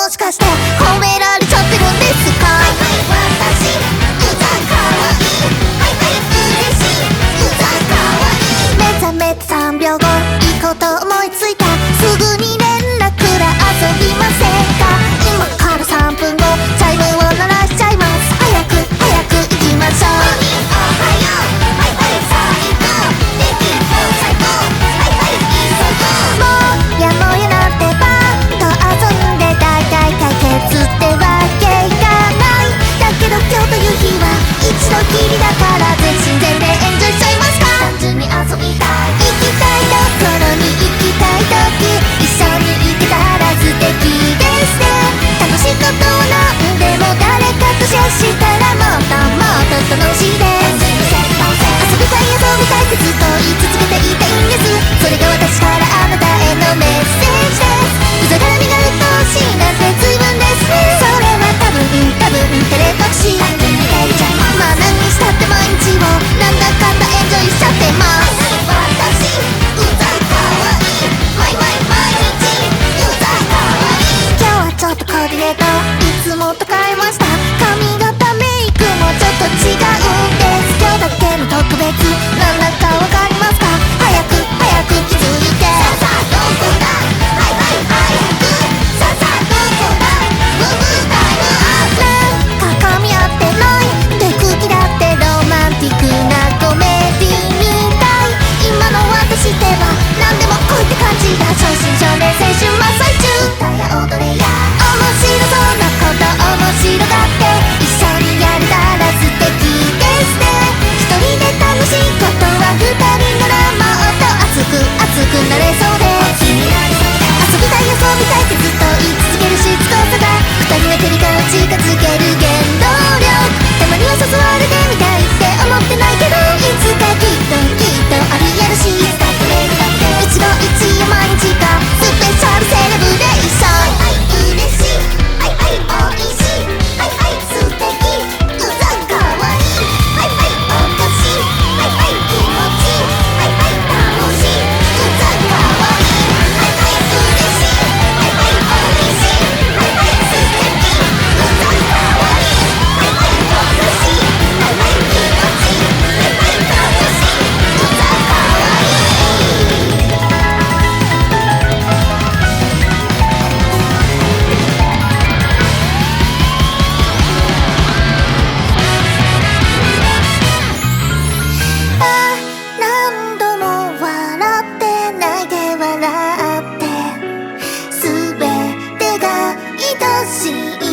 もしかして褒められちゃってるんですか？はいはい、私うざかわいい。はいはい、嬉しい。うざかわいい。目覚めて3秒後、いいこと思いついた。すぐに連絡ら遊びませんか？今から3分後、チャイムを鳴らしちゃいます。早く早く行きましょう。おはよう。はいはい、最高。できる最高。はいはい、急ごう。もやもやなってばーっと遊んで大体解決ってわけがない。だけど今日という日は一度きりだから、全身全霊エンジョイしちゃいますか？単純に遊びたい。行きたいところに行きたい時、一緒に行けたら素敵ですね。楽しいことなんでも誰かとシェアしたらもっともっと楽しいです。遊びたい遊びたいってずっと言い続けていたいんです。それが私からあなたへのメッセージです。うざがらみが鬱陶しいなんて随分ですね。それは多分照れ隠し。まあ何にしたって毎日をなんだかんだエンジョイしちゃってます。私うざかわいい。毎日うざかわいい。今日はちょっとコーディネートいつもと変えました。髪型メイクもちょっと違うんです。今日だけの特別、なんだかわかりますか？早く早く気づいて。さあどこだ？はいはい早く。さあどこだ？ムーブタイムアップ。なんか噛み合ってないって空気だってロマンティックなコメディみたい。今の私ってば何でも来いって感じだ。正真正銘青春真っ最中。歌や踊れや面白そうなこと面白がって一緒にやれたら素敵ですね。一人で楽しいことは二人ならもっと熱くなれそうです。遊びたいってずっと言い続けるしつこさが二人の距離感を近づける原動力。たまには誘われてみたいって思ってないけど、いつかきっとありえるし、一期一会毎日がスペシャルセレブレーション。はいはい嬉しい。はいはい美味しい。はいはい素敵。うざかわいい。はいはいおかしい。はいはい気持ちいい。はいはい楽しい。うざかわいい。はいはい嬉しい。はいはい美味しい。はいはい素敵。うざかわいい。はいはいおかしい。はいはい気持ちいい。はいはい楽しい。うざかわいい。何度も笑って泣いて笑って、すべてが愛しい